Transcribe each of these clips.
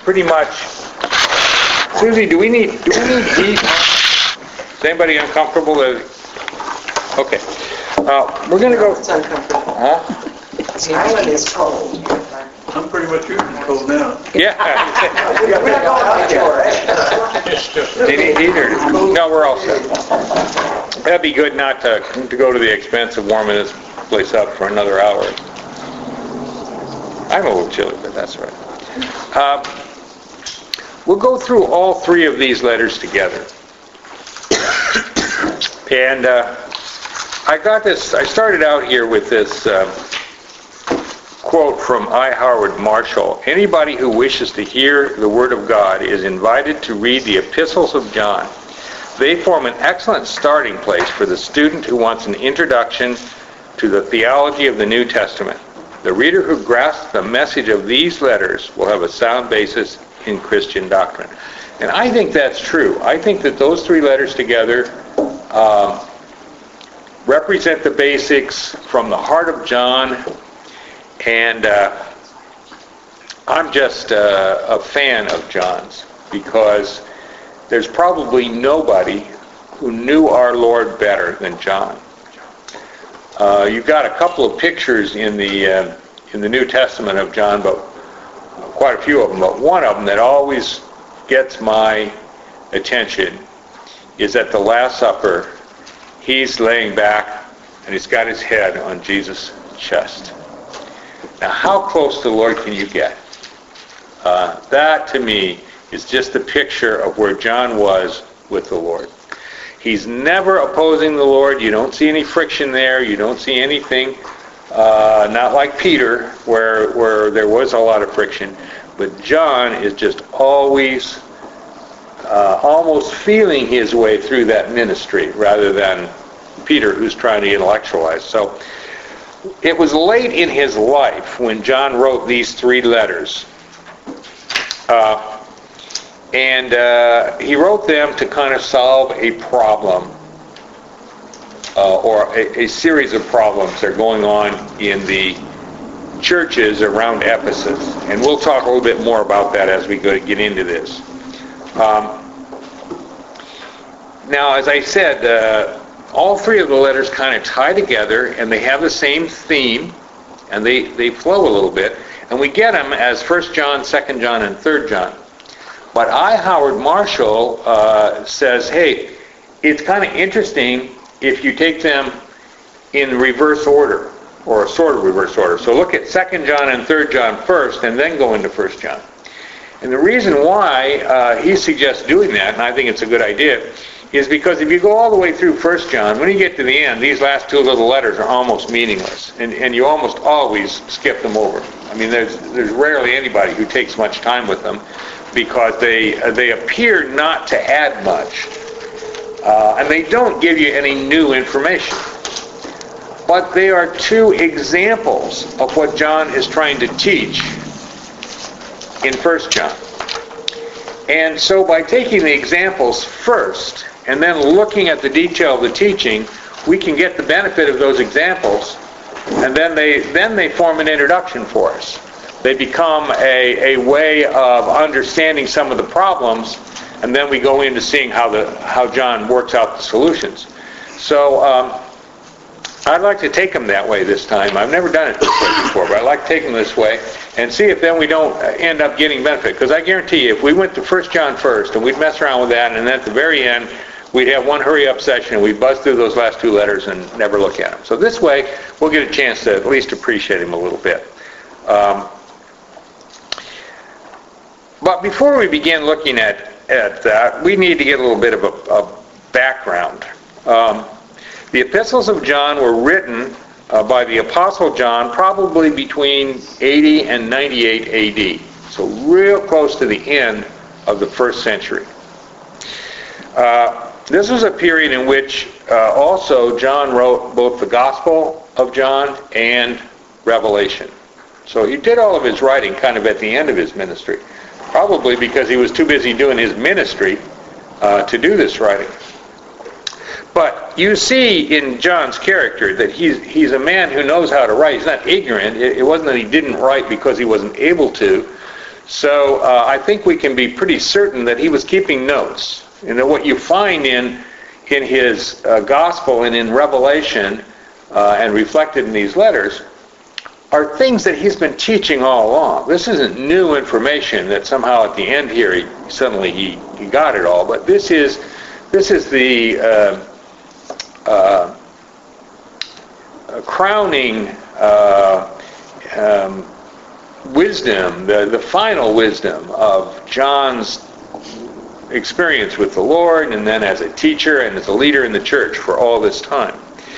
pretty much. Susie, do we need heat? Is anybody uncomfortable? Okay. We're going to go. It's uncomfortable. Huh? The island is cold. I'm pretty much used to cold now. Yeah. We're not going out there. They need heat or? No, we're all set. That'd be good not to go to the expense of warming this place up for another hour. I'm a little chilly, but that's right. We'll go through all three of these letters together. And I started out here with this quote from I. Howard Marshall. Anybody who wishes to hear the Word of God is invited to read the epistles of John. They form an excellent starting place for the student who wants an introduction to the theology of the New Testament. The reader who grasps the message of these letters will have a sound basis in Christian doctrine. And I think that's true. I think that those three letters together represent the basics from the heart of John, and I'm just a fan of John's, because there's probably nobody who knew our Lord better than John. You've got a couple of pictures in the New Testament of John, but quite a few of them. But one of them that always gets my attention is at the Last Supper. He's laying back and he's got his head on Jesus' chest. Now, how close to the Lord can you get? That to me is just a picture of where John was with the Lord. He's never opposing the Lord. You don't see any friction there. You don't see anything, not like Peter, where there was a lot of friction. But John is just always almost feeling his way through that ministry, rather than Peter, who's trying to intellectualize. So it was late in his life when John wrote these three letters. And he wrote them to kind of solve a problem, or a series of problems that are going on in the churches around Ephesus. And we'll talk a little bit more about that as we get into this. Now, as I said, all three of the letters kind of tie together, and they have the same theme, and they flow a little bit. And we get them as 1 John, 2 John, and 3 John. But I. Howard Marshall says, hey, it's kind of interesting if you take them in reverse order, or a sort of reverse order. So look at 2 John and 3 John first, and then go into 1 John. And the reason why he suggests doing that, and I think it's a good idea, is because if you go all the way through 1 John, when you get to the end, these last two little letters are almost meaningless, and you almost always skip them over. I mean, there's rarely anybody who takes much time with them, because they appear not to add much, and they don't give you any new information. But they are two examples of what John is trying to teach in 1 John. And so by taking the examples first, and then looking at the detail of the teaching, we can get the benefit of those examples, and then they form an introduction for us. They become a way of understanding some of the problems, and then we go into seeing how John works out the solutions. So I'd like to take them that way this time. I've never done it this way before, but I'd like to take them this way and see if then we don't end up getting benefit. Because I guarantee you, if we went to 1 John first and we'd mess around with that, and then at the very end we'd have one hurry-up session and we'd buzz through those last two letters and never look at them. So this way we'll get a chance to at least appreciate him a little bit. But before we begin looking at that, we need to get a little bit of a background. The epistles of John were written by the Apostle John probably between 80 and 98 AD. So real close to the end of the first century. This was a period in which also John wrote both the Gospel of John and Revelation. So he did all of his writing kind of at the end of his ministry. Probably because he was too busy doing his ministry to do this writing. But you see in John's character that he's a man who knows how to write. He's not ignorant. It wasn't that he didn't write because he wasn't able to. So I think we can be pretty certain that he was keeping notes. And that what you find in his gospel and in Revelation and reflected in these letters are things that he's been teaching all along. This isn't new information that somehow at the end here he got it all. But this is the crowning wisdom, the final wisdom of John's experience with the Lord, and then as a teacher and as a leader in the church for all this time.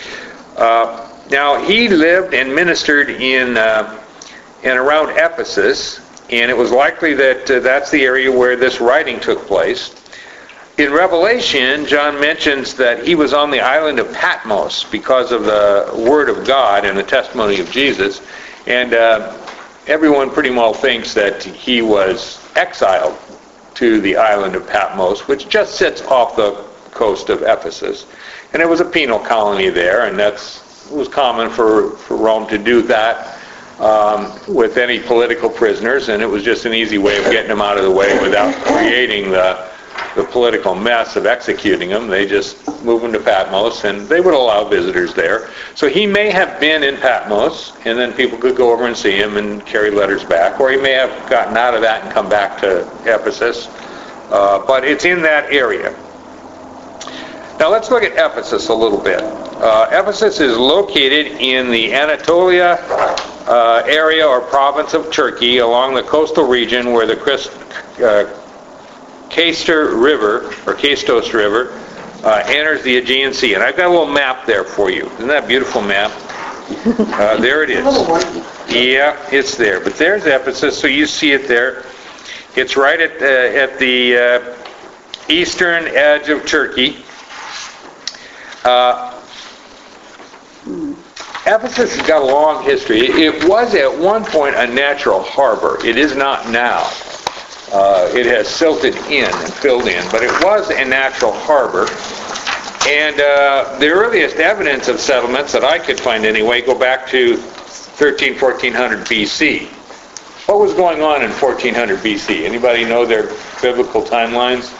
Now, he lived and ministered in and around Ephesus, and it was likely that that's the area where this writing took place. In Revelation, John mentions that he was on the island of Patmos because of the Word of God and the testimony of Jesus, and everyone pretty well thinks that he was exiled to the island of Patmos, which just sits off the coast of Ephesus. And it was a penal colony there, and it was common for Rome to do that with any political prisoners, and it was just an easy way of getting them out of the way without creating the political mess of executing them. They just moved them to Patmos, and they would allow visitors there. So he may have been in Patmos, and then people could go over and see him and carry letters back, or he may have gotten out of that and come back to Ephesus. But it's in that area. Now let's look at Ephesus a little bit. Ephesus is located in the Anatolia area or province of Turkey along the coastal region where the Kastor River, or Kastos River, enters the Aegean Sea. And I've got a little map there for you. Isn't that a beautiful map? There it is. Yeah, it's there. But there's Ephesus, so you see it there. It's right at the eastern edge of Turkey. Ephesus has got a long history. It was at one point a natural harbor. It is not now. It has silted in and filled in, but it was a natural harbor. And the earliest evidence of settlements that I could find anyway go back to 1400 BC. What was going on in 1400 BC? Anybody know their biblical timelines?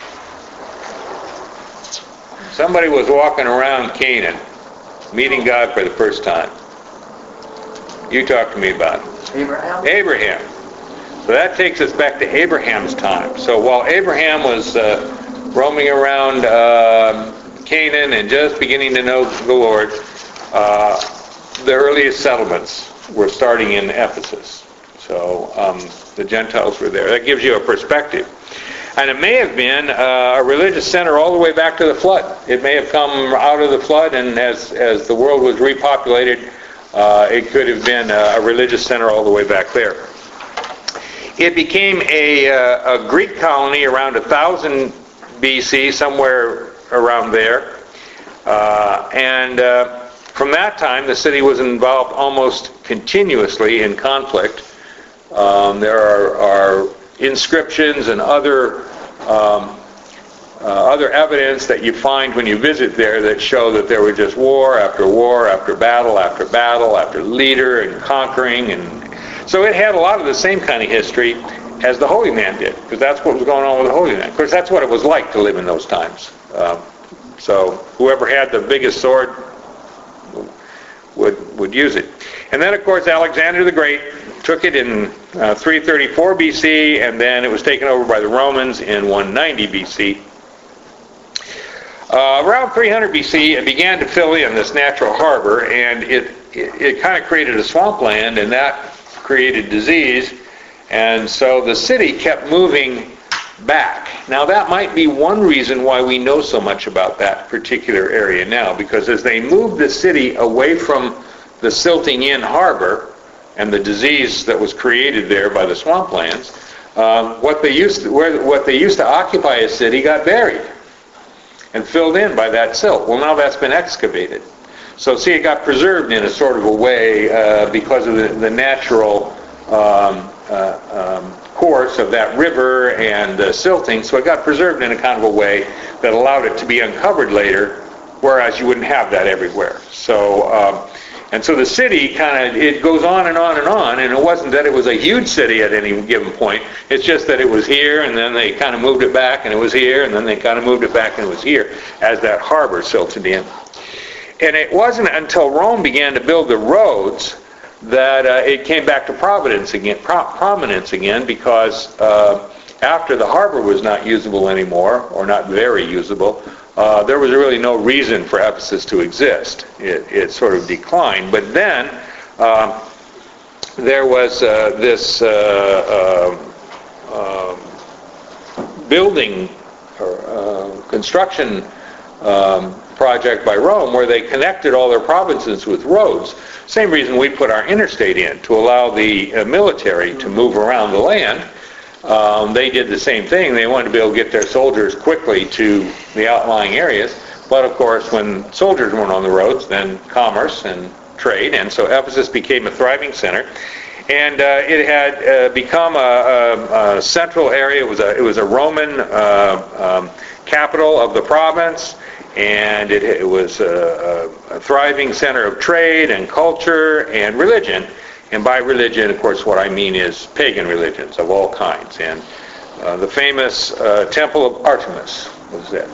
Somebody was walking around Canaan, meeting God for the first time. You talk to me about it. Abraham. So that takes us back to Abraham's time. So while Abraham was roaming around Canaan and just beginning to know the Lord, the earliest settlements were starting in Ephesus. So the Gentiles were there. That gives you a perspective. And it may have been a religious center all the way back to the flood. It may have come out of the flood, and as the world was repopulated, it could have been a religious center all the way back there. It became a Greek colony around 1000 BC, somewhere around there. And from that time, the city was involved almost continuously in conflict. There are inscriptions and other evidence that you find when you visit there that show that there was just war after battle after battle, after leader and conquering, and so it had a lot of the same kind of history as the Holy Land did, because that's what was going on with the Holy Land. Of course, that's what it was like to live in those times. So whoever had the biggest sword would use it. And then, of course, Alexander the Great took it in 334 BC, and then it was taken over by the Romans in 190 BC. Around 300 BC, it began to fill in this natural harbor, and it kind of created a swampland, and that created disease, and so the city kept moving back. Now that might be one reason why we know so much about that particular area now, because as they moved the city away from the silting in harbor and the disease that was created there by the swamplands, what they used to occupy a city got buried and filled in by that silt. Well, now that's been excavated. So see, it got preserved in a sort of a way because of the natural course of that river and the silting. So it got preserved in a kind of a way that allowed it to be uncovered later, whereas you wouldn't have that everywhere. So, And so the city it goes on and on and on, and it wasn't that it was a huge city at any given point. It's just that it was here, and then they kind of moved it back, and it was here, and then they kind of moved it back, and it was here, as that harbor silted in. And it wasn't until Rome began to build the roads that it came back to prominence again, because after the harbor was not usable anymore, or not very usable, there was really no reason for Ephesus to exist. It sort of declined. But then there was this building or construction project by Rome where they connected all their provinces with roads. Same reason we put our interstate in, to allow the military to move around the land. They did the same thing. They wanted to be able to get their soldiers quickly to the outlying areas. But of course, when soldiers weren't on the roads, then commerce and trade, and so Ephesus became a thriving center. And it had become a central area. It was a Roman capital of the province, and it was a thriving center of trade and culture and religion. And by religion, of course, what I mean is pagan religions of all kinds. And the famous Temple of Artemis was it.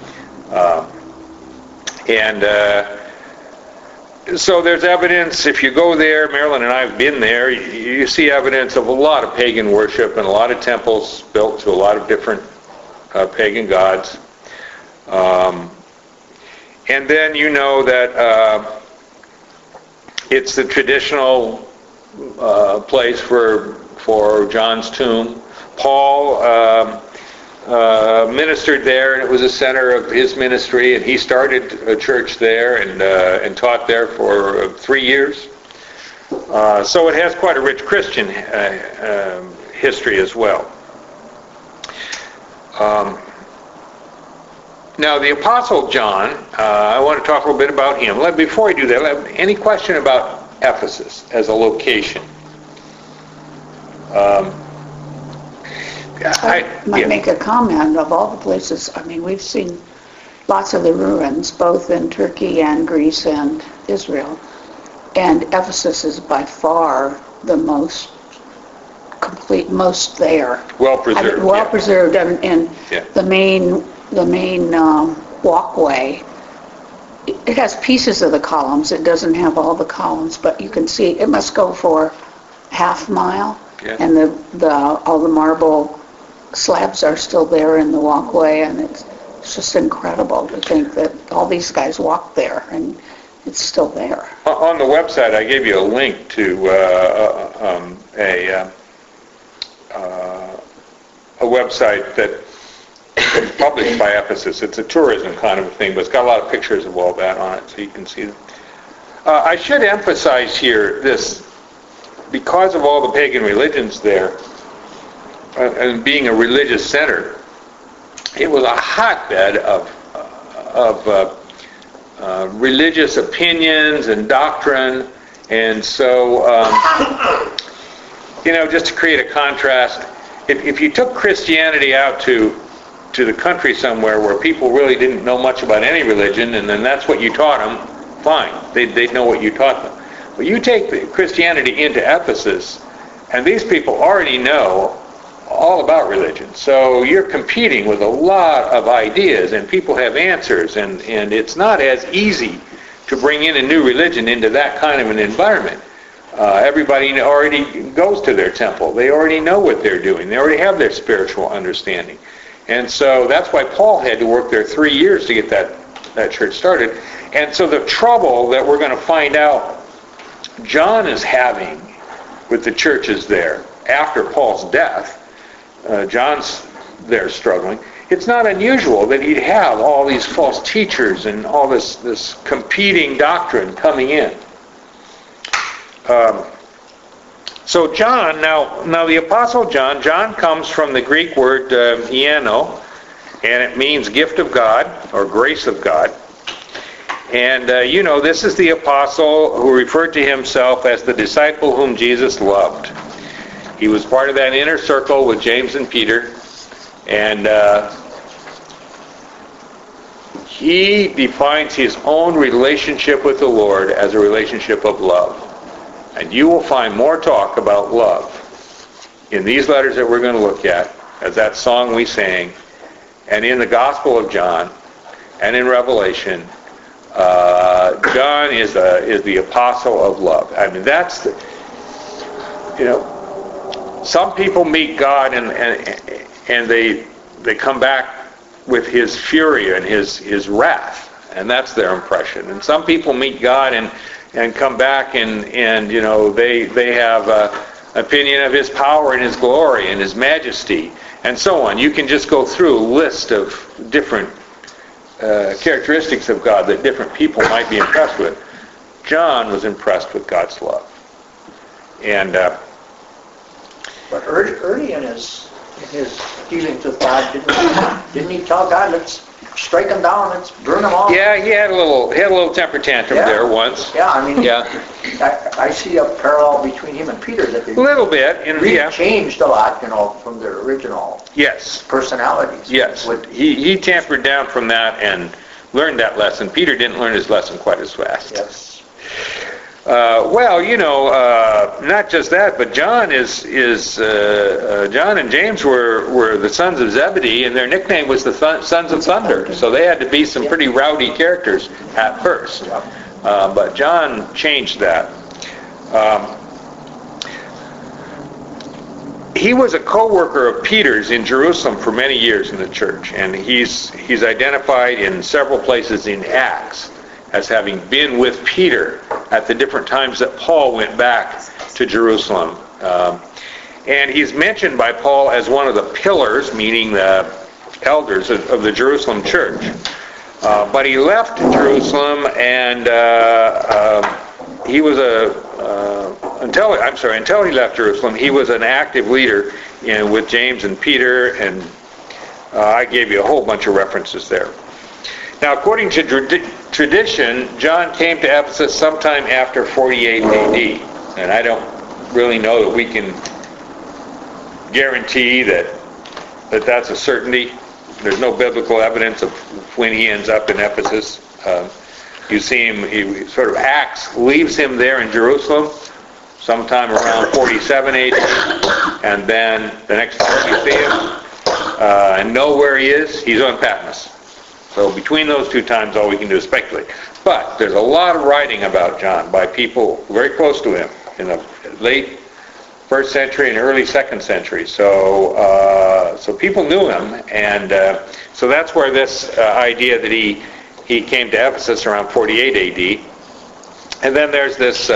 So there's evidence, if you go there, Marilyn and I have been there, you see evidence of a lot of pagan worship and a lot of temples built to a lot of different pagan gods. And then you know that it's the traditional place for John's tomb. Paul ministered there, and it was a center of his ministry, and he started a church there and taught there for 3 years. So it has quite a rich Christian history as well. Now, the Apostle John, I want to talk a little bit about him. Before I do that, any question about Ephesus as a location? I might make a comment. Of all the places, I mean, we've seen lots of the ruins, both in Turkey and Greece and Israel. And Ephesus is by far the most complete, most there. Well preserved. Well preserved, and the main walkway. It has pieces of the columns. It doesn't have all the columns, but you can see it must go for half mile. Yeah. And all the marble slabs are still there in the walkway, and it's just incredible to think that all these guys walked there, and it's still there. On the website, I gave you a link to a website that is published by Ephesus. It's a tourism kind of a thing, but it's got a lot of pictures of all that on it, so you can see them. I should emphasize here this. Because of all the pagan religions there, and being a religious center, it was a hotbed of religious opinions and doctrine. And so, just to create a contrast, if you took Christianity out to the country somewhere where people really didn't know much about any religion, and then that's what you taught them, fine, they'd know what you taught them. But you take Christianity into Ephesus, and these people already know all about religion. So you're competing with a lot of ideas, and people have answers, and it's not as easy to bring in a new religion into that kind of an environment. Everybody already goes to their temple. They already know what they're doing. They already have their spiritual understanding. And so that's why Paul had to work there 3 years to get that church started. And so the trouble that we're going to find out John is having with the churches there after Paul's death, John's there struggling. It's not unusual that he'd have all these false teachers and all this competing doctrine coming in. So John, now the Apostle John comes from the Greek word ieno, and it means gift of God or grace of God. And this is the apostle who referred to himself as the disciple whom Jesus loved. He was part of that inner circle with James and Peter, and he defines his own relationship with the Lord as a relationship of love. And you will find more talk about love in these letters that we're going to look at, as that song we sang, and in the Gospel of John, and in Revelation. John is the apostle of love. I mean, that's the, some people meet God and they come back with his fury and his wrath, and that's their impression. And some people meet God and come back and they have an opinion of his power and his glory and his majesty and so on. You can just go through a list of different characteristics of God that different people might be impressed with. John was impressed with God's love. And but early in his dealings with God, didn't he tell God, let's strike them down, let's burn them all? Yeah, he had a little temper tantrum there once. Yeah, I mean, yeah. I see a parallel between him and Peter, that they a little bit, and really changed a lot, from their original personalities. Yes, he tampered down from that and learned that lesson. Peter didn't learn his lesson quite as fast. Yes. Not just that, but John John and James were the sons of Zebedee, and their nickname was the Sons of Thunder. So they had to be some pretty rowdy characters at first. But John changed that. He was a co-worker of Peter's in Jerusalem for many years in the church, and he's identified in several places in Acts as having been with Peter at the different times that Paul went back to Jerusalem. And he's mentioned by Paul as one of the pillars, meaning the elders of the Jerusalem church. But he left Jerusalem, and he was until he left Jerusalem, he was an active leader with James and Peter, and I gave you a whole bunch of references there. Now, according to tradition, John came to Ephesus sometime after 48 A.D., and I don't really know that we can guarantee that's a certainty. There's no biblical evidence of when he ends up in Ephesus. You see him, Acts leaves him there in Jerusalem sometime around 47 A.D., and then the next time we see him and know where he is, he's on Patmos. So between those two times, all we can do is speculate. But there's a lot of writing about John by people very close to him in the late 1st century and early 2nd century. So people knew him, and so that's where this idea that he came to Ephesus around 48 A.D. And then there's this,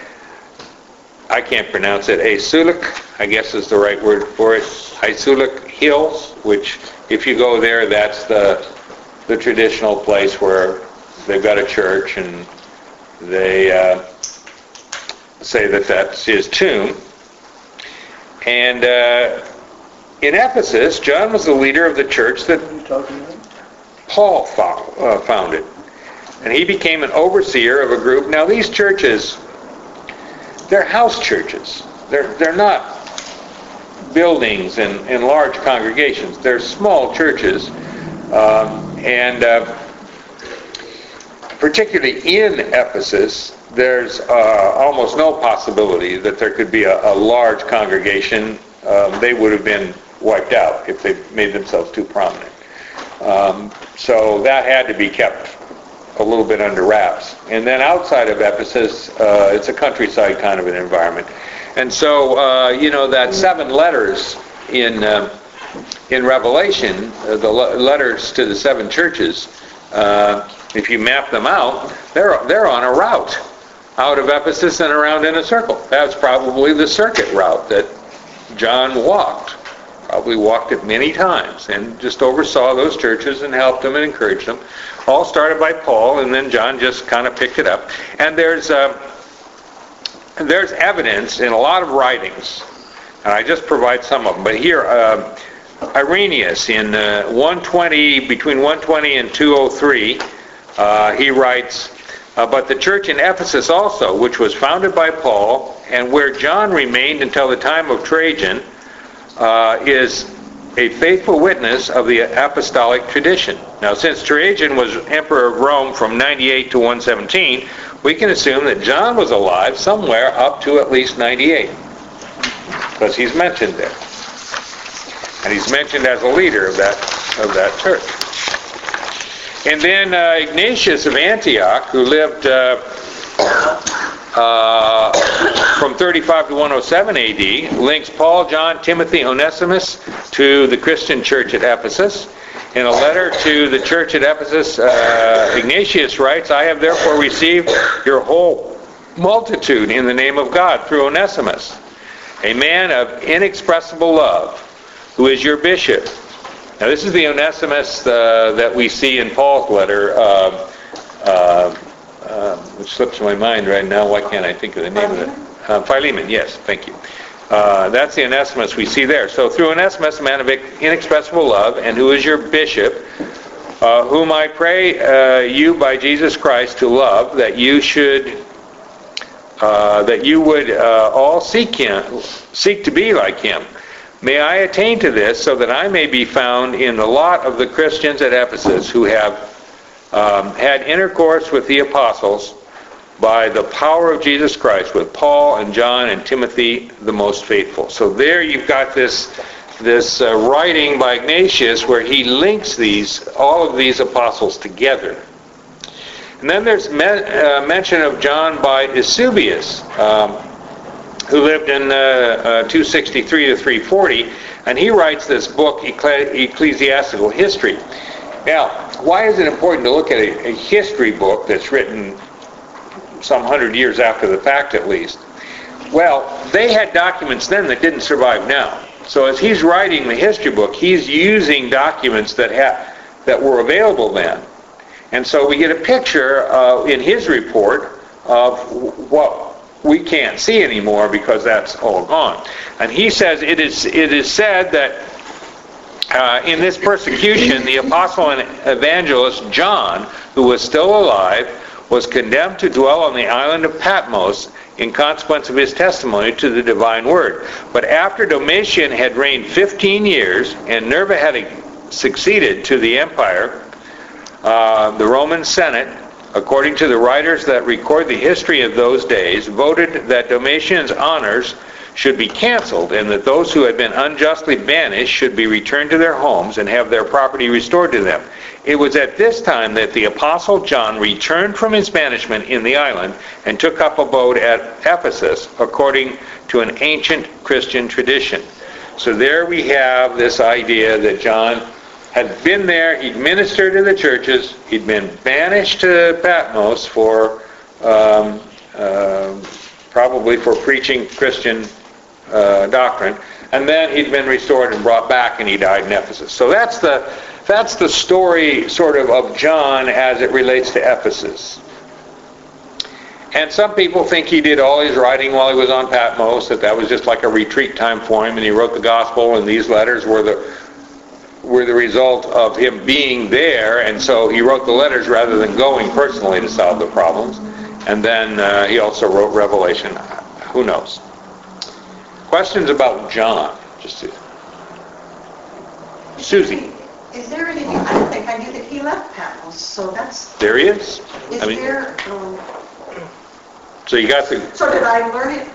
I can't pronounce it, Aisulik, I guess is the right word for it, Aisulik Hills, which if you go there, that's the traditional place where they've got a church, and they say that that's his tomb. And in Ephesus, John was the leader of the church that Paul founded. And he became an overseer of a group. Now these churches, they're house churches. They're not buildings and large congregations. They're small churches. And particularly in Ephesus, there's almost no possibility that there could be a large congregation. They would have been wiped out if they made themselves too prominent. So that had to be kept a little bit under wraps. And then outside of Ephesus, it's a countryside kind of an environment. And so, that 7 letters in Revelation, the letters to the 7 churches, if you map them out, they're on a route out of Ephesus and around in a circle. That's probably the circuit route that John walked. Probably walked it many times and just oversaw those churches and helped them and encouraged them. All started by Paul, and then John just kind of picked it up. And there's evidence in a lot of writings, and I just provide some of them. But here, Irenaeus in 120, between 120 and 203, he writes, but the church in Ephesus also, which was founded by Paul, and where John remained until the time of Trajan, is a faithful witness of the apostolic tradition. Now, since Trajan was emperor of Rome from 98 to 117, we can assume that John was alive somewhere up to at least 98, because he's mentioned there. And he's mentioned as a leader of that church. And then Ignatius of Antioch, who lived from 35 to 107 AD, links Paul, John, Timothy, Onesimus to the Christian church at Ephesus. In a letter to the church at Ephesus, Ignatius writes, "I have therefore received your whole multitude in the name of God through Onesimus, a man of inexpressible love, who is your bishop." Now this is the Onesimus that we see in Paul's letter, which slips my mind right now. Why can't I think of the name of it? Philemon, yes, thank you. That's the Onesimus we see there. So through Onesimus, a man of inexpressible love, and who is your bishop, whom I pray you by Jesus Christ to love, that you would all seek to be like him. May I attain to this, so that I may be found in the lot of the Christians at Ephesus, who have had intercourse with the apostles by the power of Jesus Christ, with Paul and John and Timothy, the most faithful. So there you've got this writing by Ignatius where he links all of these apostles together. And then there's mention of John by Eusebius, who lived in 263 to 340, and he writes this book, Ecclesiastical History. Now, why is it important to look at a history book that's written some 100 years after the fact at least? Well, they had documents then that didn't survive now. So as he's writing the history book, he's using documents that were available then. And so we get a picture in his report of what we can't see anymore because that's all gone. And he says, it is said that in this persecution, the apostle and evangelist John, who was still alive, was condemned to dwell on the island of Patmos in consequence of his testimony to the divine word. But after Domitian had reigned 15 years and Nerva had succeeded to the empire, the Roman Senate, according to the writers that record the history of those days, voted that Domitian's honors should be canceled, and that those who had been unjustly banished should be returned to their homes and have their property restored to them. It was at this time that the Apostle John returned from his banishment in the island and took up abode at Ephesus, according to an ancient Christian tradition. So there we have this idea that John had been there, he'd ministered to the churches, he'd been banished to Patmos for probably for preaching Christian doctrine, and then he'd been restored and brought back, and he died in Ephesus. So that's the story sort of John as it relates to Ephesus. And some people think he did all his writing while he was on Patmos, that was just like a retreat time for him, and he wrote the gospel, and these letters were the result of him being there, and so he wrote the letters rather than going personally to solve the problems. And then he also wrote Revelation. Who knows? Questions about John? Susie. Is there anything, I don't think I knew that he left Patmos, so that's... There he is. Is there... So you got the... So did I learn it,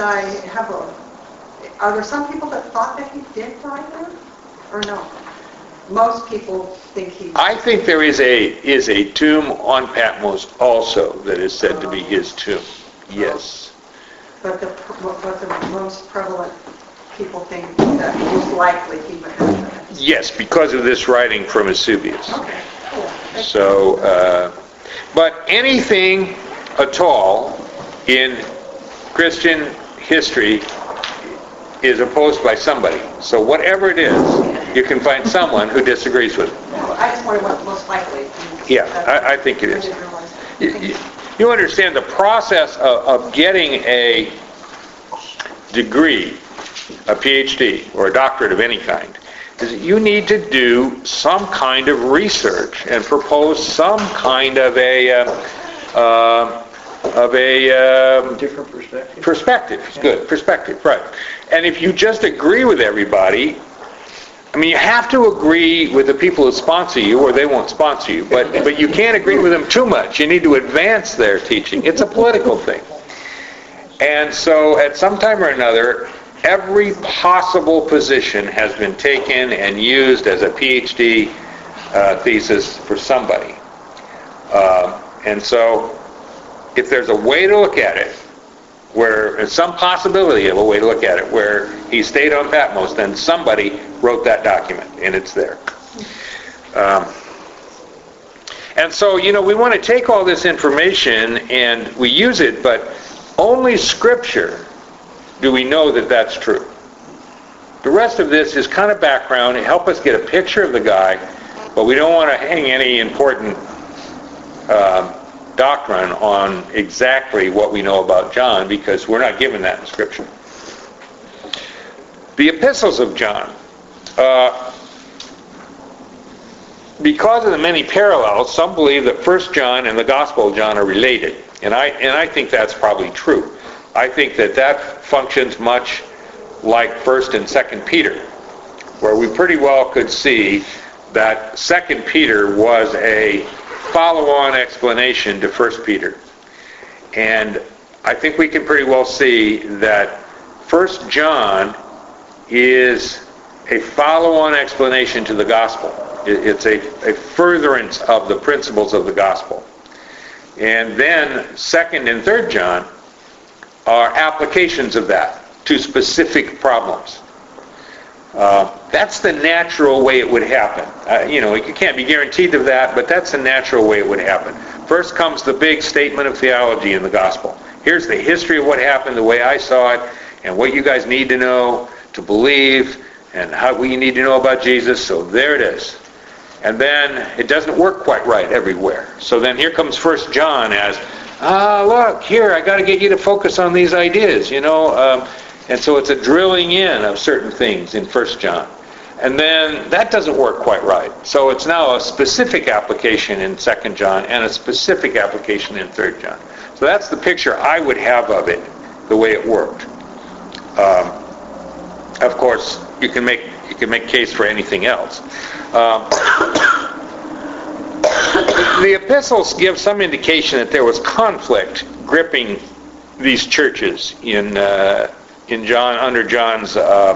are there some people that thought that he did write there? Or no? Most people think he... I think there is a tomb on Patmos also that is said to be his tomb. Yes. But the most prevalent people think that most likely he would have that. Yes, because of this writing from Eusebius. Okay, cool. So, but anything at all in Christian history is opposed by somebody. So whatever it is, you can find someone who disagrees with it. No, I just wonder what most likely. Yeah, I think it is. You understand the process of getting a degree, a PhD, or a doctorate of any kind, is that you need to do some kind of research and propose some kind of a Different perspective. perspective. It's good. Perspective, right. And if you just agree with everybody, I mean, you have to agree with the people who sponsor you or they won't sponsor you, but you can't agree with them too much. You need to advance their teaching. It's a political thing. And so at some time or another, every possible position has been taken and used as a PhD thesis for somebody. And so if there's a way to look at it, where there's some possibility of a way to look at it, where he stayed on Patmos, then somebody wrote that document, and it's there. And so, we want to take all this information and we use it, but only Scripture do we know that that's true. The rest of this is kind of background to help us get a picture of the guy, but we don't want to hang any important doctrine on exactly what we know about John, because we're not given that in Scripture. The epistles of John. Because of the many parallels, some believe that 1 John and the Gospel of John are related. And I think that's probably true. I think that functions much like 1 and 2 Peter, where we pretty well could see that 2 Peter was a follow-on explanation to 1 Peter. And I think we can pretty well see that 1 John is a follow-on explanation to the Gospel. It's a furtherance of the principles of the Gospel. And then 2nd and 3rd John are applications of that to specific problems. That's the natural way it would happen. You can't be guaranteed of that, but that's the natural way it would happen. First comes the big statement of theology in the Gospel. Here's the history of what happened, the way I saw it, and what you guys need to know to believe, and what you need to know about Jesus. So there it is. And then it doesn't work quite right everywhere. So then here comes 1 John as, look, here, I got to get you to focus on these ideas, and so it's a drilling in of certain things in 1 John. And then that doesn't work quite right. So it's now a specific application in 2 John and a specific application in 3 John. So that's the picture I would have of it, the way it worked. Of course, you can make case for anything else. The epistles give some indication that there was conflict gripping these churches in John, under John's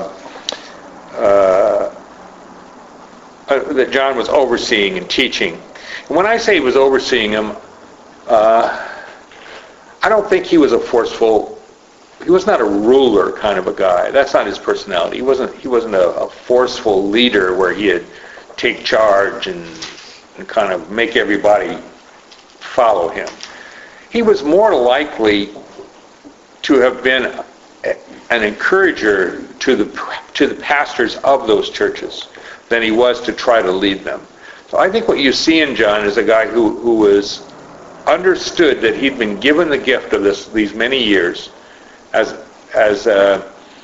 that John was overseeing and teaching. And when I say he was overseeing them, I don't think he was he was not a ruler kind of a guy. That's not his personality. He wasn't a forceful leader where he'd take charge and kind of make everybody follow him. He was more likely to have been an encourager to the pastors of those churches than he was to try to lead them. So I think what you see in John is a guy who was understood that he'd been given the gift of these many years as a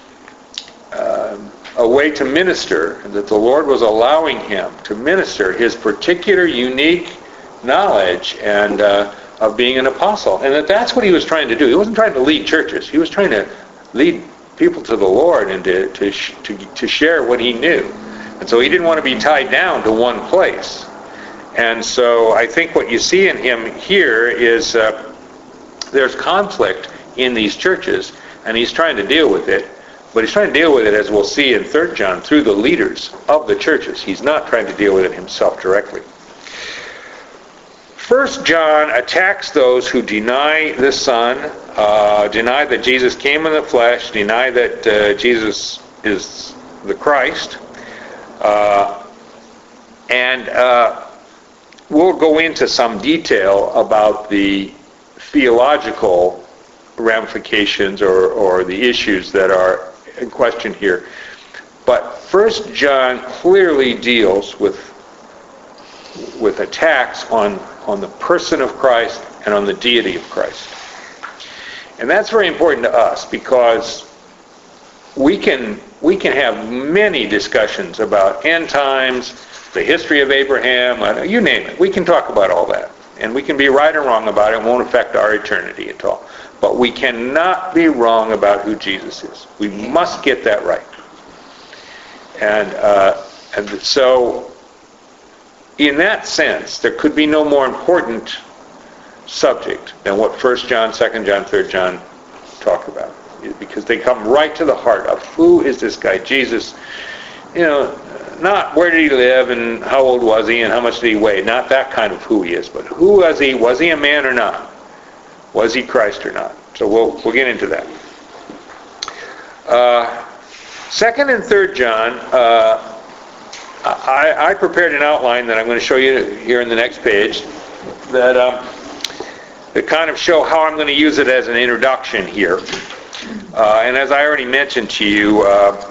way to minister, and that the Lord was allowing him to minister his particular unique knowledge and of being an apostle, and that's what he was trying to do. He wasn't trying to lead churches. He was trying to lead people to the Lord and to share what he knew. And so he didn't want to be tied down to one place. And so I think what you see in him here is there's conflict in these churches, and he's trying to deal with it. But he's trying to deal with it, as we'll see in 3 John, through the leaders of the churches. He's not trying to deal with it himself directly. 1 John attacks those who deny the Son, deny that Jesus came in the flesh, deny that Jesus is the Christ. And we'll go into some detail about the theological ramifications or the issues that are in question here. But 1 John clearly deals with attacks on the person of Christ and on the deity of Christ. And that's very important to us, because we can have many discussions about end times, the history of Abraham, you name it. We can talk about all that. And we can be right or wrong about it. It won't affect our eternity at all. But we cannot be wrong about who Jesus is. We must get that right. And And so, in that sense, there could be no more important subject than what 1 John, 2 John, 3 John talk about. Because they come right to the heart of who is this guy, Jesus. Not where did he live and how old was he and how much did he weigh. Not that kind of who he is, but who was he? Was he a man or not? Was he Christ or not? So we'll get into that. 2nd and 3rd John, I prepared an outline that I'm going to show you here in the next page that kind of show how I'm going to use it as an introduction here. And as I already mentioned to you,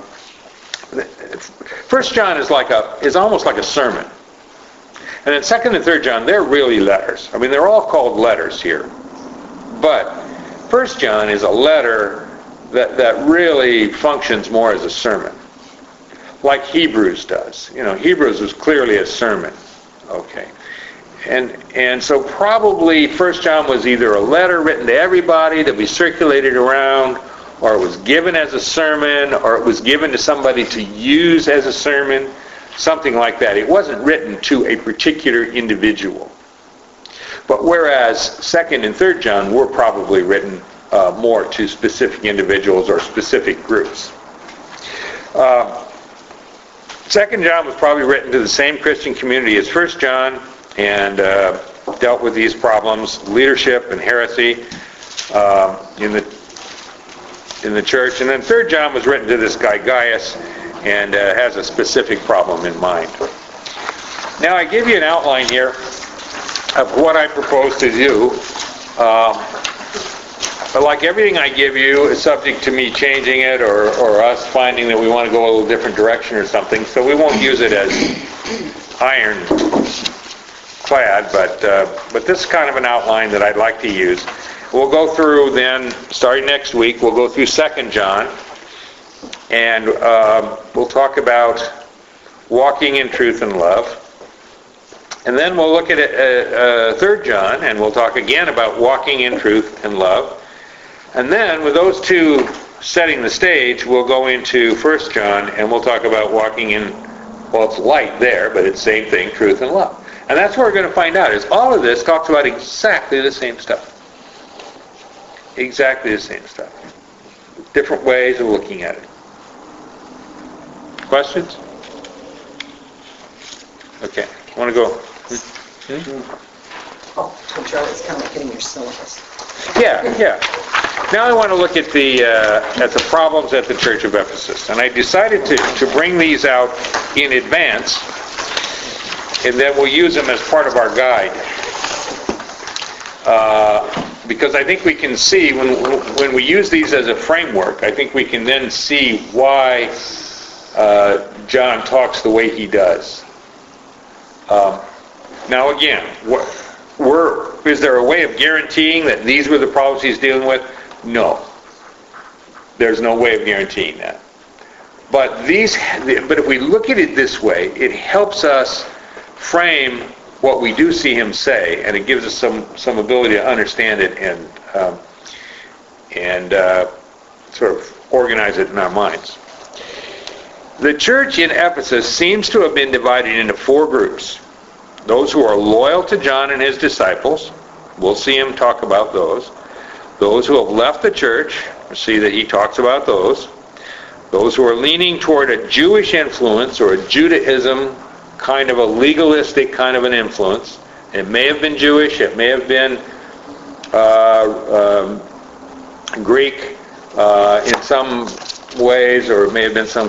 1 John is almost like a sermon. And then 2nd and 3rd John, they're really letters. I mean, they're all called letters here. But 1 John is a letter that really functions more as a sermon, like Hebrews does. Hebrews was clearly a sermon. Okay. And so probably 1 John was either a letter written to everybody that we circulated around, or it was given as a sermon, or it was given to somebody to use as a sermon, something like that. It wasn't written to a particular individual. But whereas 2nd and 3rd John were probably written more to specific individuals or specific groups. 2nd John was probably written to the same Christian community as 1 John and dealt with these problems, leadership and heresy in the church. And then 3rd John was written to this guy Gaius and has a specific problem in mind. Now I give you an outline here of what I propose to do. But like everything I give you is subject to me changing it or us finding that we want to go a little different direction or something. So we won't use it as ironclad, but this is kind of an outline that I'd like to use. We'll go through then, starting next week, we'll go through 2 John, and we'll talk about walking in truth and love. And then we'll look at 3 John, and we'll talk again about walking in truth and love. And then, with those two setting the stage, we'll go into 1 John, and we'll talk about walking in, well, it's light there, but it's the same thing, truth and love. And that's what we're going to find out, is all of this talks about exactly the same stuff. Exactly the same stuff. Different ways of looking at it. Questions? Okay. Want to go? Oh, so Charlie, it's kind of like getting your syllabus. Yeah. Now I want to look at the problems at the Church of Ephesus. And I decided to bring these out in advance, and then we'll use them as part of our guide. Because I think we can see, when we use these as a framework, I think we can then see why John talks the way he does. Now again, is there a way of guaranteeing that these were the problems he's dealing with? No. There's no way of guaranteeing that. But if we look at it this way, it helps us frame what we do see him say, and it gives us some ability to understand it and sort of organize it in our minds. The church in Ephesus seems to have been divided into 4 groups. Those who are loyal to John and his disciples, we'll see him talk about those. Those who have left the church, we'll see that he talks about those. Those who are leaning toward a Jewish influence or a Judaism, kind of a legalistic kind of an influence. It may have been Jewish, it may have been Greek in some ways, or it may have been some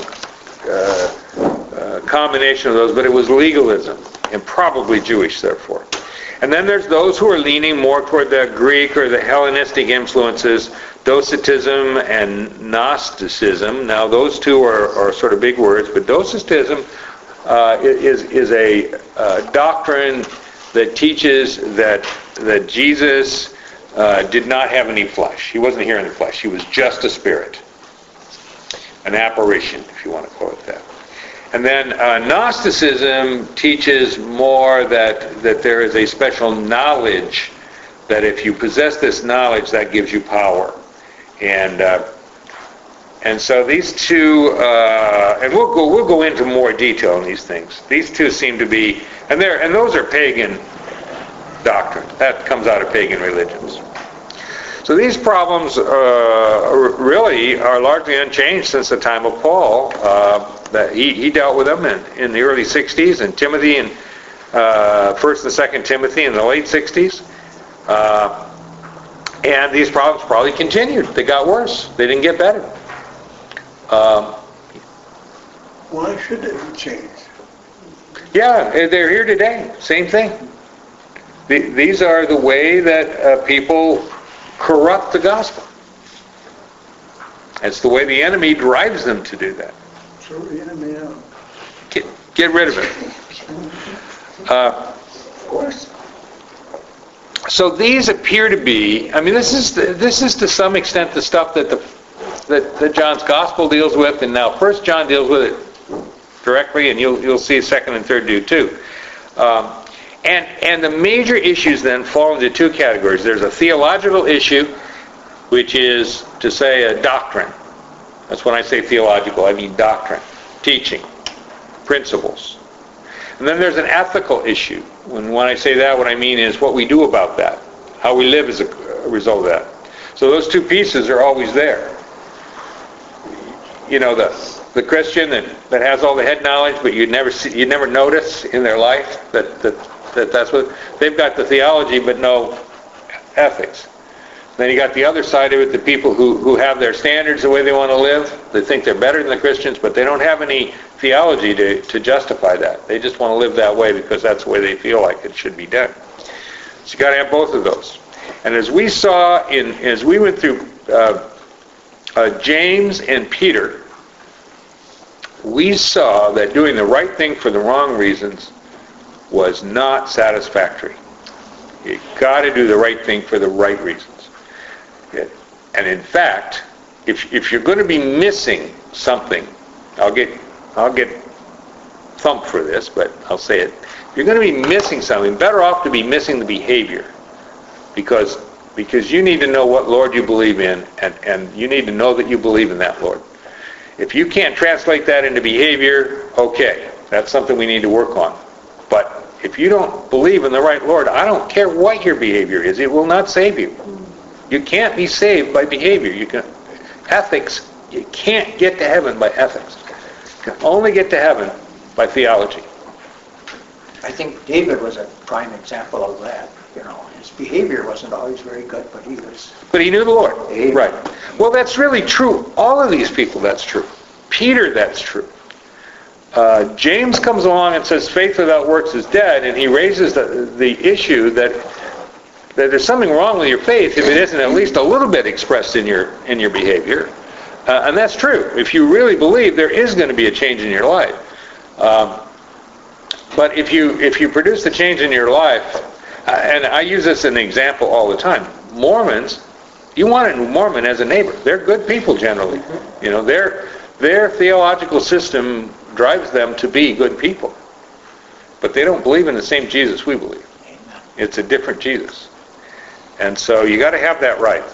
combination of those, but it was legalism, and probably Jewish, therefore. And then there's those who are leaning more toward the Greek or the Hellenistic influences, Docetism and Gnosticism. Now, those two are sort of big words, but Docetism is a doctrine that teaches that Jesus did not have any flesh. He wasn't here in the flesh. He was just a spirit. An apparition, if you want to call it that. And then Gnosticism teaches more that there is a special knowledge, that if you possess this knowledge, that gives you power. And And so these two, and we'll go into more detail on these things. These two seem to be, and those are pagan doctrine. That comes out of pagan religions. So these problems really are largely unchanged since the time of Paul. That he dealt with them in the early 60s, and Timothy in 1st and 2nd Timothy in the late 60s. And these problems probably continued. They got worse. They didn't get better. Why should they be changed? Yeah, they're here today. Same thing. These are the way that people corrupt the gospel. It's the way the enemy drives them to do that. Throw the enemy out. Get rid of it. Of course. So these appear to be, I mean, this is to some extent the stuff that John's gospel deals with, and now 1 John deals with it directly, and you'll see 2nd and 3rd do too. And the major issues then fall into two categories. There's a theological issue, which is to say a doctrine. That's when I say theological, I mean doctrine, teaching, principles. And then there's an ethical issue. When I say that, what I mean is what we do about that, how we live as a result of that. So those two pieces are always there. You know, the Christian that has all the head knowledge, but you never notice in their life that's what they've got, the theology but no ethics. Then you got the other side of it, the people who have their standards the way they want to live. They think they're better than the Christians, but they don't have any theology to justify that. They just want to live that way because that's the way they feel like it should be done. So you got to have both of those. And as we saw as we went through James and Peter, we saw that doing the right thing for the wrong reasons was not satisfactory. You got to do the right thing for the right reasons. And in fact, if you're going to be missing something, I'll get thumped for this, but I'll say it. If you're going to be missing something, better off to be missing the behavior, because you need to know what Lord you believe in, and you need to know that you believe in that Lord. If you can't translate that into behavior, okay, that's something we need to work on. But if you don't believe in the right Lord, I don't care what your behavior is, it will not save you. You can't be saved by behavior. Ethics, you can't get to heaven by ethics. You can only get to heaven by theology. I think David was a prime example of that. You know, his behavior wasn't always very good, but he knew the Lord. Amen. Right. Well, that's really true. All of these people, that's true. Peter, that's true. James comes along and says faith without works is dead, and he raises the issue that there's something wrong with your faith if it isn't at least a little bit expressed in your behavior. And that's true. If you really believe, there is going to be a change in your life. But if you produce the change in your life, and I use this as an example all the time, Mormons, you want a Mormon as a neighbor. They're good people generally. You know, their theological system drives them to be good people. But they don't believe in the same Jesus we believe. It's a different Jesus. And so you got to have that right.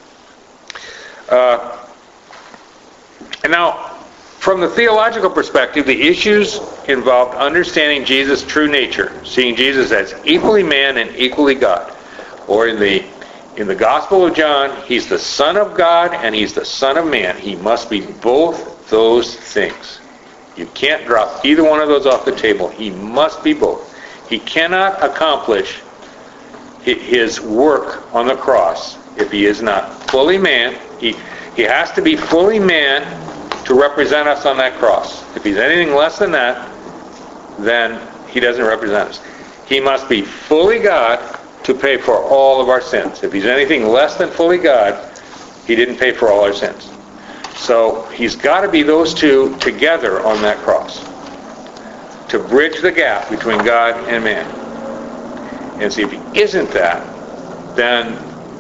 And now, from the theological perspective, the issues involved understanding Jesus' true nature, seeing Jesus as equally man and equally God. Or in the Gospel of John, he's the Son of God and he's the Son of man. He must be both those things. You can't drop either one of those off the table. He must be both. He cannot accomplish his work on the cross if he is not fully man. He has to be fully man to represent us on that cross. If he's anything less than that, then he doesn't represent us. He must be fully God to pay for all of our sins. If he's anything less than fully God, he didn't pay for all our sins. So he's got to be those two together on that cross to bridge the gap between God and man. And see, if he isn't that, then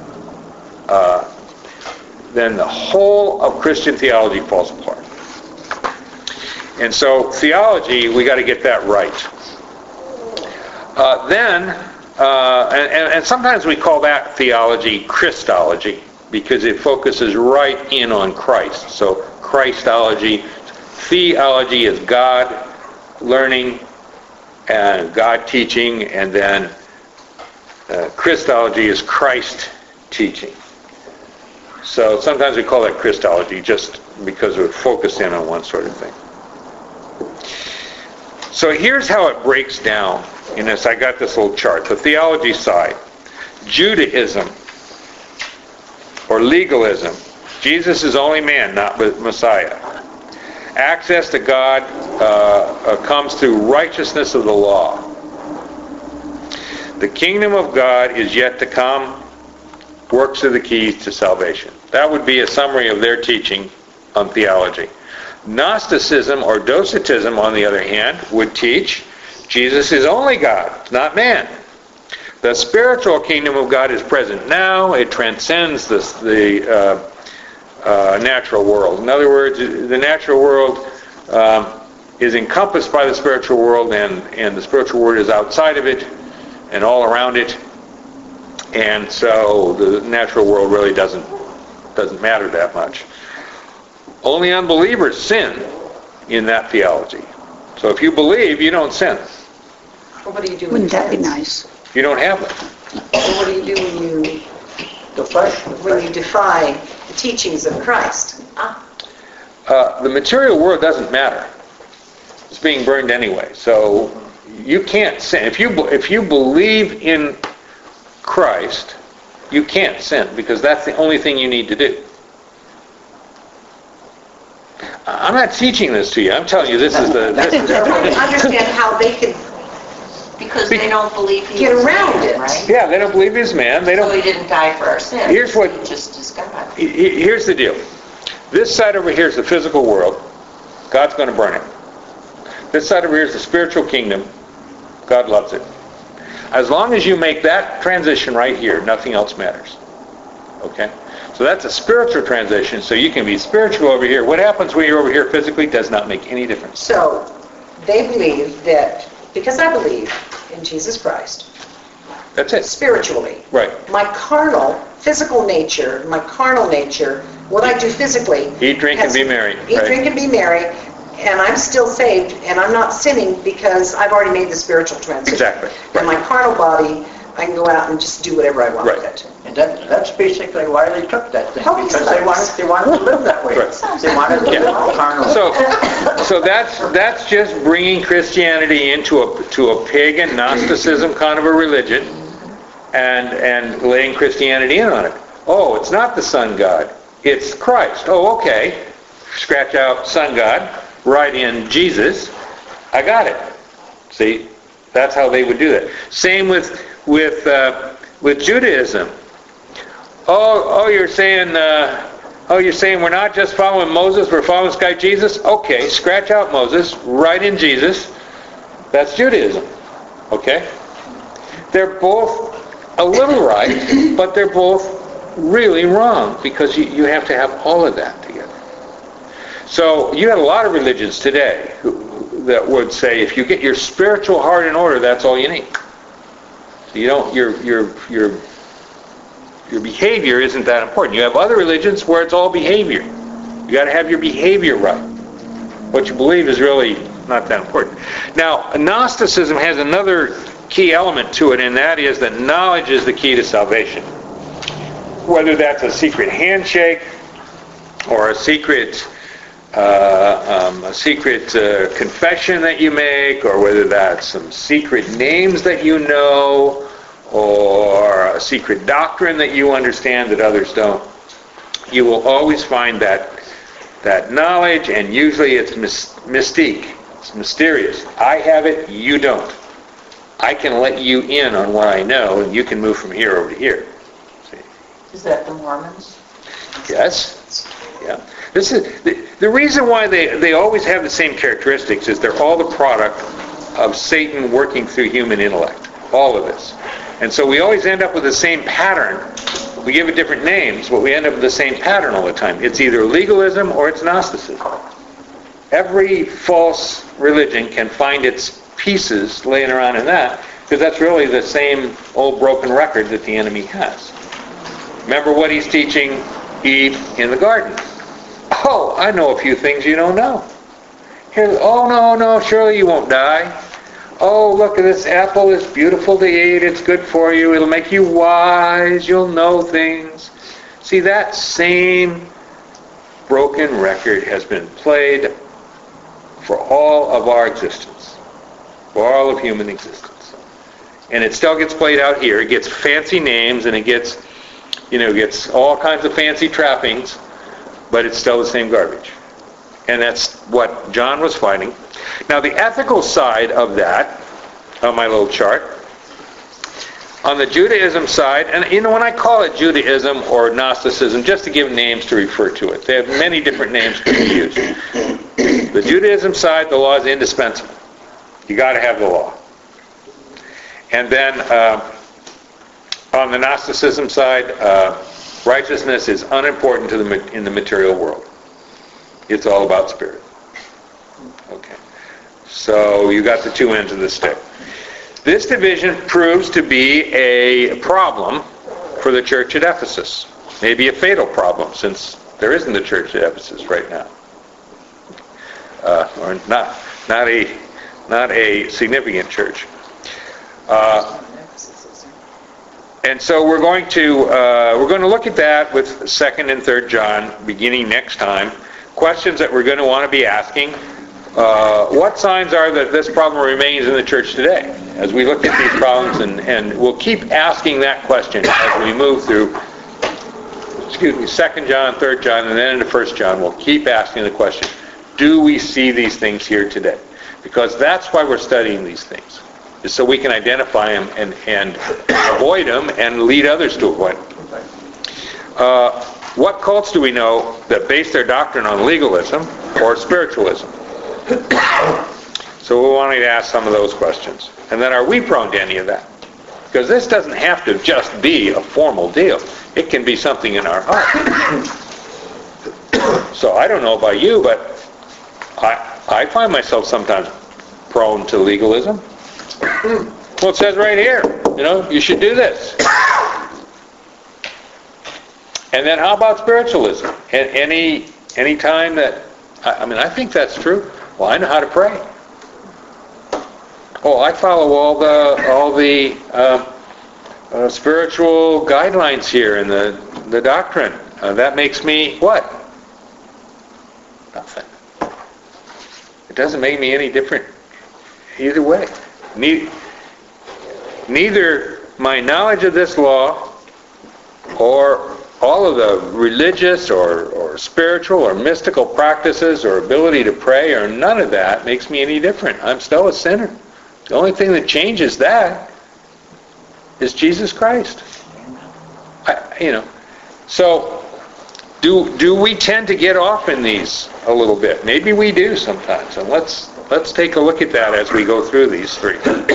the whole of Christian theology falls apart. And so theology, we got to get that right. And sometimes we call that theology Christology. because it focuses right in on Christ. So Christology, theology is God learning and God teaching, and then Christology is Christ teaching. So sometimes we call that Christology just because we're focused in on one sort of thing. So here's how it breaks down in this. I got this little chart. The theology side. Judaism or legalism. Jesus is only man, not Messiah. Access to God comes through righteousness of the law. The kingdom of God is yet to come. Works are the keys to salvation. That would be a summary of their teaching on theology. Gnosticism or Docetism, on the other hand, would teach Jesus is only God, not man. The spiritual kingdom of God is present now. It transcends the natural world. In other words, the natural world is encompassed by the spiritual world, and the spiritual world is outside of it and all around it. And so the natural world really doesn't matter that much. Only unbelievers sin in that theology. So if you believe, you don't sin. Well, what do you do Wouldn't that be sins? nice? You don't have them. Well, what do you do when you defy the teachings of Christ? The material world doesn't matter. It's being burned anyway. So you can't sin. If you believe in Christ, you can't sin, because that's the only thing you need to do. I'm not teaching this to you. I'm telling you this is the... I don't understand how they could Because they don't believe he get was around man, it. right? Yeah, they don't believe he's man. They So he don't... didn't die for our sins. Here's what- He just is God. Here's the deal. This side over here is the physical world. God's going to burn it. This side over here is the spiritual kingdom. God loves it. As long as you make that transition right here, nothing else matters. Okay? So that's a spiritual transition, so you can be spiritual over here. What happens when you're over here physically does not make any difference. So they believe that because I believe in Jesus Christ, That's it. spiritually, Right. my carnal, physical nature, what I do physically... Eat, drink, and be merry. Eat, Right. drink, and be merry, and I'm still saved, and I'm not sinning because I've already made the spiritual transition. Exactly. And my carnal body, I can go out and just do whatever I want Right. with it. And that's basically why they took that thing, Help because themselves. they wanted to live that way. Right. They wanted to live carnal. So that's just bringing Christianity into a pagan Gnosticism kind of a religion, and laying Christianity in on it. Oh, it's not the sun god, it's Christ. Oh, okay. Scratch out sun god, write in Jesus. I got it. See, that's how they would do that. Same with Judaism. You're saying we're not just following Moses, we're following this guy Jesus? Okay, scratch out Moses, write in Jesus. That's Judaism. Okay? They're both a little right, but they're both really wrong, because you have to have all of that together. So you have a lot of religions today that would say if you get your spiritual heart in order, that's all you need. So you don't your behavior isn't that important. You have other religions where it's all behavior. You got to have your behavior right. What you believe is really not that important. Now, Gnosticism has another key element to it, and that is that knowledge is the key to salvation. Whether that's a secret handshake or a secret confession that you make, or whether that's some secret names that you know, or a secret doctrine that you understand that others don't, you will always find that knowledge, and usually it's mystique. It's mysterious. I have it, you don't. I can let you in on what I know, and you can move from here over to here. See? Is that the Mormons? Yes. Yeah. This is the reason why they always have the same characteristics is they're all the product of Satan working through human intellect. All of this. And so we always end up with the same pattern. We give it different names, but we end up with the same pattern all the time. It's either legalism or it's Gnosticism. Every false religion can find its pieces laying around in that, because that's really the same old broken record that the enemy has. Remember what he's teaching Eve in the garden. Oh, I know a few things you don't know. Here, oh, no, surely you won't die. Oh, look at this apple. It's beautiful to eat. It's good for you. It'll make you wise. You'll know things. See, that same broken record has been played for all of our existence, for all of human existence. And it still gets played out here. It gets fancy names and it gets all kinds of fancy trappings, but it's still the same garbage. And that's what John was fighting. Now, the ethical side of that, on my little chart, on the Judaism side, and when I call it Judaism or Gnosticism, just to give names to refer to it, they have many different names to be used. The Judaism side, the law is indispensable. You got to have the law. And then on the Gnosticism side, righteousness is unimportant in the material world. It's all about spirit. Okay. So you got the two ends of the stick. This division proves to be a problem for the church at Ephesus. Maybe a fatal problem, since there isn't a church at Ephesus right now. Or not a significant church. And so we're going to look at that with 2nd and 3rd John beginning next time. Questions that we're going to want to be asking. What signs are that this problem remains in the church today? As we look at these problems, and we'll keep asking that question as we move through 2nd John, 3rd John, and then into 1st John. We'll keep asking the question, do we see these things here today? Because that's why we're studying these things, is so we can identify them and avoid them and lead others to avoid them. What cults do we know that base their doctrine on legalism or spiritualism? So we're wanting to ask some of those questions. And then, are we prone to any of that? Because this doesn't have to just be a formal deal. It can be something in our heart. So I don't know about you, but I find myself sometimes prone to legalism. Well, it says right here, you should do this. And then how about spiritualism? Any time that, I think that's true. Well, I know how to pray. Oh, I follow all the spiritual guidelines here in the doctrine. That makes me what? Nothing. It doesn't make me any different either way. Neither my knowledge of this law or all of the religious or spiritual or mystical practices or ability to pray or none of that makes me any different. I'm still a sinner. The only thing that changes that is Jesus Christ. So do we tend to get off in these a little bit? Maybe we do sometimes. And let's take a look at that as we go through these three.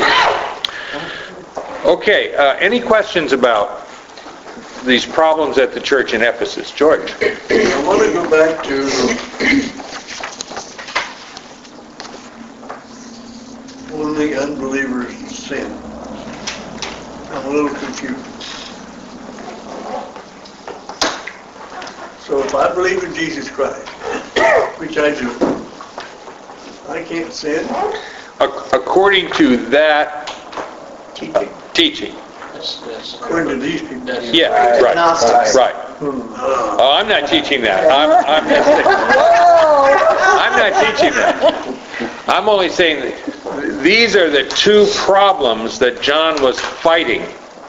Okay, any questions about these problems at the church in Ephesus? George? I want to go back to only unbelievers sin. I'm a little confused. So if I believe in Jesus Christ, which I do, I can't sin? According to that teaching. According to these people. Yeah, right. Gnostics. Right. Oh, I'm not teaching that. I'm not teaching that. I'm only saying that these are the two problems that John was fighting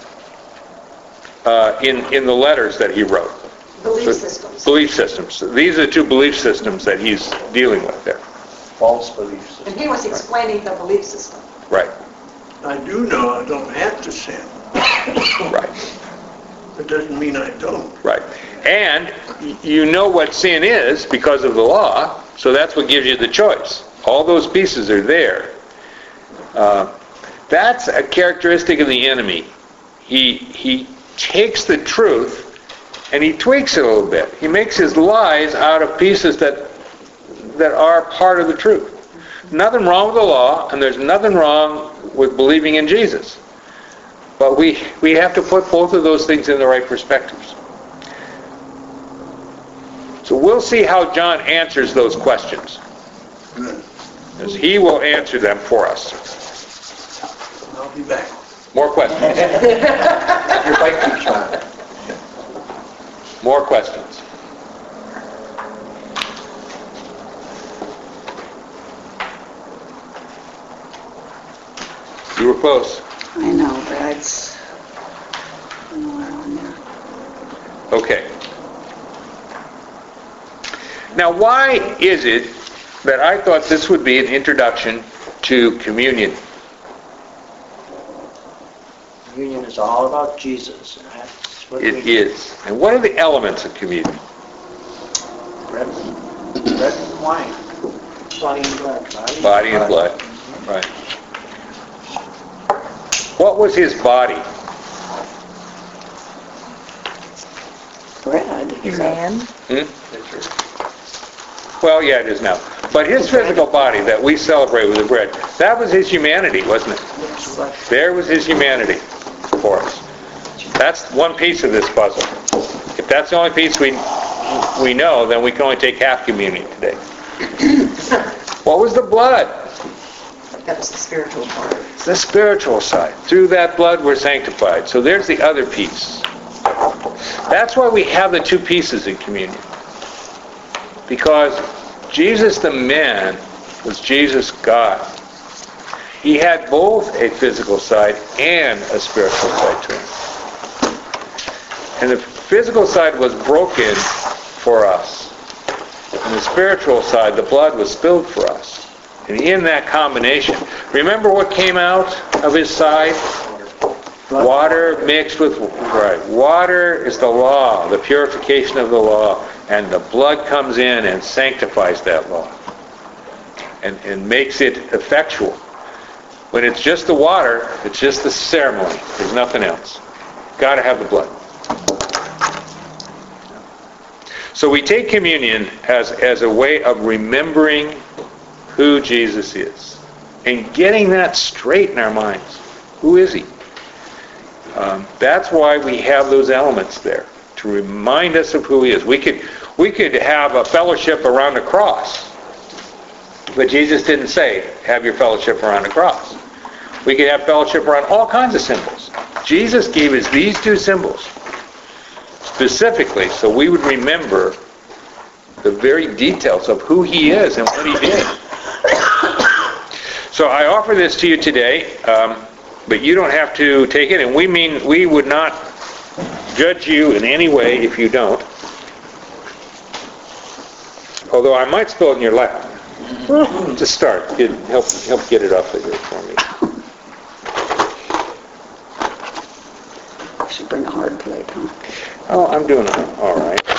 in the letters that he wrote. Belief systems. Belief systems. These are the two belief systems that he's dealing with there. False beliefs. And he was explaining the belief system. Right. I do know I don't have to sin. Right. That doesn't mean I don't. Right. And you know what sin is because of the law, so that's what gives you the choice. All those pieces are there. That's a characteristic of the enemy. He takes the truth and he tweaks it a little bit. He makes his lies out of pieces that are part of the truth. Nothing wrong with the law, and there's nothing wrong with believing in Jesus. But we have to put both of those things in the right perspectives. So we'll see how John answers those questions. Good. Because he will answer them for us. I'll be back. More questions? Your bike keeps running. More questions? You were close. I know, but it's nowhere on there. Okay. Now, why is it that I thought this would be an introduction to communion? Communion is all about Jesus. And that's what It we is. And what are the elements of communion? bread and wine. Body and blood. Body and blood. Right. What was his body? Bread. Man. Well, yeah, it is now. But his physical body that we celebrate with the bread, that was his humanity, wasn't it? There was his humanity for us. That's one piece of this puzzle. If that's the only piece we know, then we can only take half communion today. What was the blood? That was the spiritual part. It's the spiritual side. Through that blood we're sanctified. So there's the other piece. That's why we have the two pieces in communion. Because Jesus the man was Jesus God. He had both a physical side and a spiritual side to him. And the physical side was broken for us. And the spiritual side, the blood was spilled for us. And in that combination, remember what came out of his side? Water mixed with, right, water is the law, the purification of the law, and the blood comes in and sanctifies that law and makes it effectual. When it's just the water, it's just the ceremony. There's nothing else. Got to have the blood. So we take communion as a way of remembering who Jesus is and getting that straight in our minds. Who is he? That's why we have those elements there, to remind us of who he is. We could have a fellowship around the cross, but Jesus didn't say, have your fellowship around the cross. We could have fellowship around all kinds of symbols. Jesus gave us these two symbols specifically so we would remember the very details of who he is and what he did. So I offer this to you today, but you don't have to take it, and we would not judge you in any way if you don't. Although I might spill it in your lap. Just start. Help get it up there for me. I should bring a hard plate, huh? Oh, I'm doing all right.